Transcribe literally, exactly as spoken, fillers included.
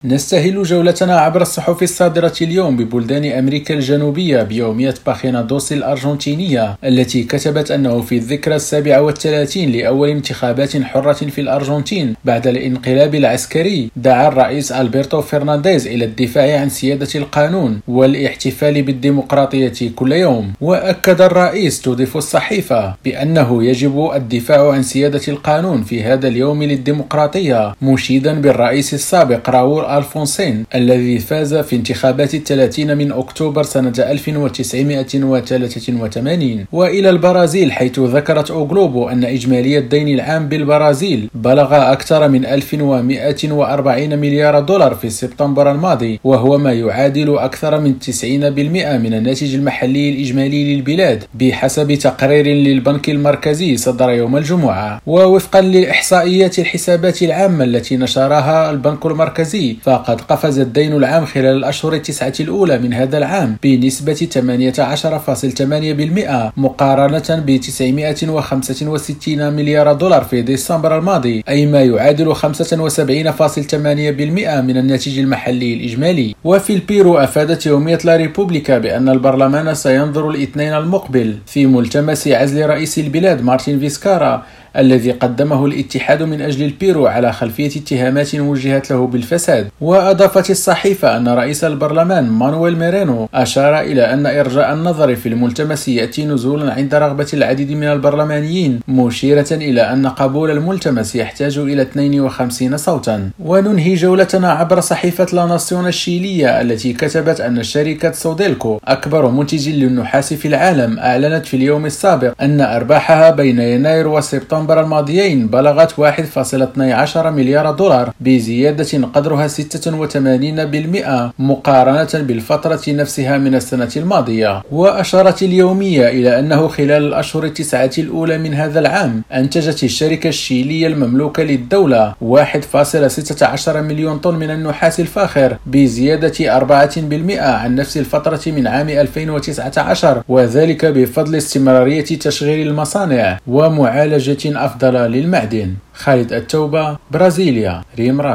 نستهل جولتنا عبر الصحف الصادرة اليوم ببلدان أمريكا الجنوبية بيومية باخينا دوسي الأرجنتينية التي كتبت أنه في الذكرى السابعة والثلاثين لأول انتخابات حرة في الأرجنتين بعد الانقلاب العسكري دعا الرئيس ألبرتو فرنانديز إلى الدفاع عن سيادة القانون والاحتفال بالديمقراطية كل يوم. وأكد الرئيس تضيف الصحيفة بأنه يجب الدفاع عن سيادة القانون في هذا اليوم للديمقراطية، مشيدا بالرئيس السابق راؤول ألفونسين الذي فاز في انتخابات الثلاثين من أكتوبر سنة ألف وتسعمائة وثلاثة وثمانين. وإلى البرازيل، حيث ذكرت أوغلوبو أن إجمالي الدين العام بالبرازيل بلغ أكثر من ألف ومائة وأربعين مليار دولار في سبتمبر الماضي، وهو ما يعادل أكثر من تسعين بالمئة من الناتج المحلي الإجمالي للبلاد بحسب تقرير للبنك المركزي صدر يوم الجمعة. ووفقا للإحصائيات الحسابات العامة التي نشرها البنك المركزي، فقد قفز الدين العام خلال الأشهر التسعة الأولى من هذا العام بنسبة ثمانية عشر فاصلة ثمانية بالمئة مقارنة ب تسعمائة وخمسة وستين مليار دولار في ديسمبر الماضي، أي ما يعادل خمسة وسبعين فاصلة ثمانية بالمئة من الناتج المحلي الإجمالي. وفي البيرو، أفادت يومية لا ريبوبليكا بأن البرلمان سينظر الاثنين المقبل في ملتمس عزل رئيس البلاد مارتين فيسكارا الذي قدمه الاتحاد من أجل البيرو على خلفية اتهامات وجهت له بالفساد. وأضافت الصحيفة أن رئيس البرلمان مانويل ميرينو أشار إلى أن إرجاء النظر في الملتمس يأتي نزولا عند رغبة العديد من البرلمانيين، مشيرة إلى أن قبول الملتمس يحتاج إلى اثنين وخمسين صوتا. وننهي جولتنا عبر صحيفة لا ناسيون الشيلية التي كتبت أن شركة سوديلكو أكبر منتج للنحاس في العالم أعلنت في اليوم السابق أن أرباحها بين يناير وسبتمبر الماضيين بلغت واحد فاصلة اثني عشر مليار دولار بزيادة قدرها ستة وثمانين بالمئة مقارنة بالفترة نفسها من السنة الماضية. وأشارت اليومية إلى أنه خلال الأشهر التسعة الأولى من هذا العام أنتجت الشركة الشيلية المملوكة للدولة واحد فاصلة ستة عشر مليون طن من النحاس الفاخر بزيادة أربعة بالمئة عن نفس الفترة من عام ألفين وتسعة عشر، وذلك بفضل استمرارية تشغيل المصانع ومعالجة أفضل للمعدن. خالد التوبة، برازيليا، ريم.